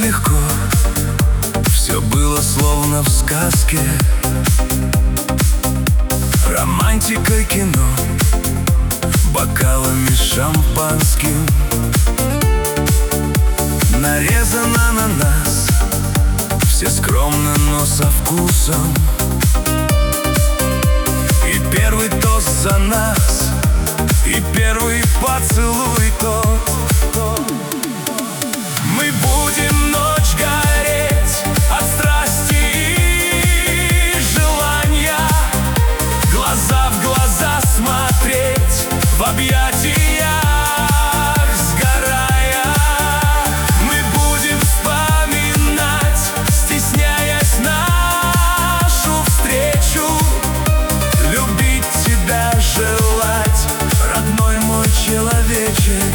легко, все было словно в сказке. Романтика кино, бокалами с шампанским. Нарезано на нас, все скромно, но со вкусом. И первый тост за нас, и первый поцелуй тот. Мы будем ночь гореть от страсти и желания, глаза в глаза смотреть, в объятиях сгорая. Мы будем вспоминать, стесняясь нашу встречу, любить тебя, желать, родной мой человечек.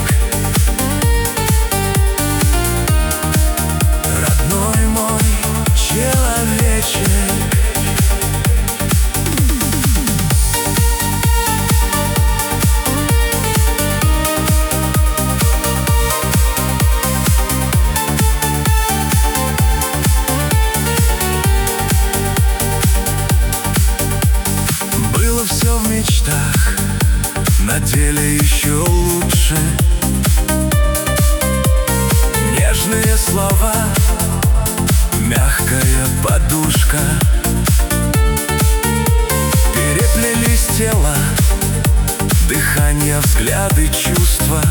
Было все в мечтах, на деле еще лучше. Нежные слова, мягкая подушка. Переплелись тела, дыхание, взгляды, чувства.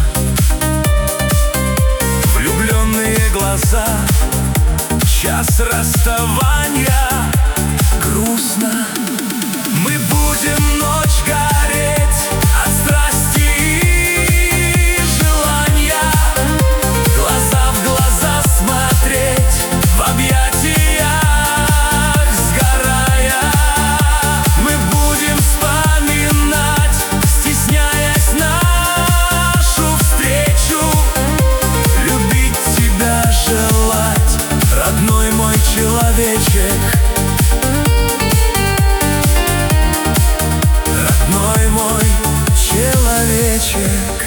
Влюбленные глаза, час расставания. Грустно. Мы будем ночь гореть от страсти и желания, глаза в глаза смотреть, в объятиях сгорая. Мы будем вспоминать, стесняясь нашу встречу, любить тебя, желать, родной мой человечек. Родной мой человечек.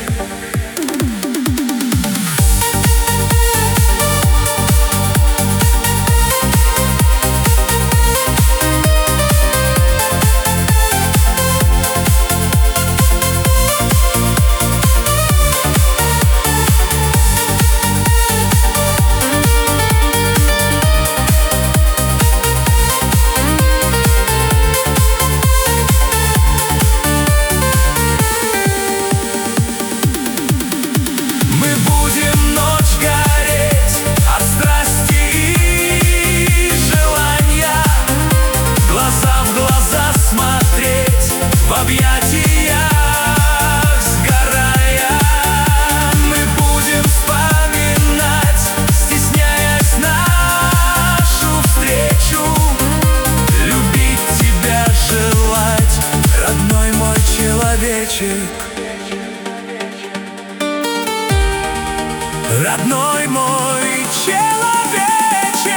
Родной мой человечек.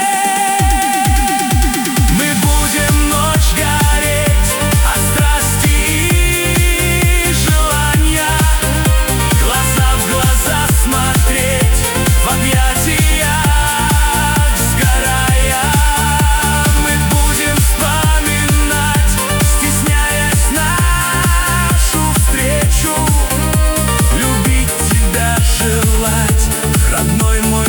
Мы будем ночь гореть от страсти и желания, глаза в глаза смотреть, в объятиях сгорая. Мы будем вспоминать, стесняясь нашу встречу, любить тебя, желать, родной мой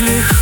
легко.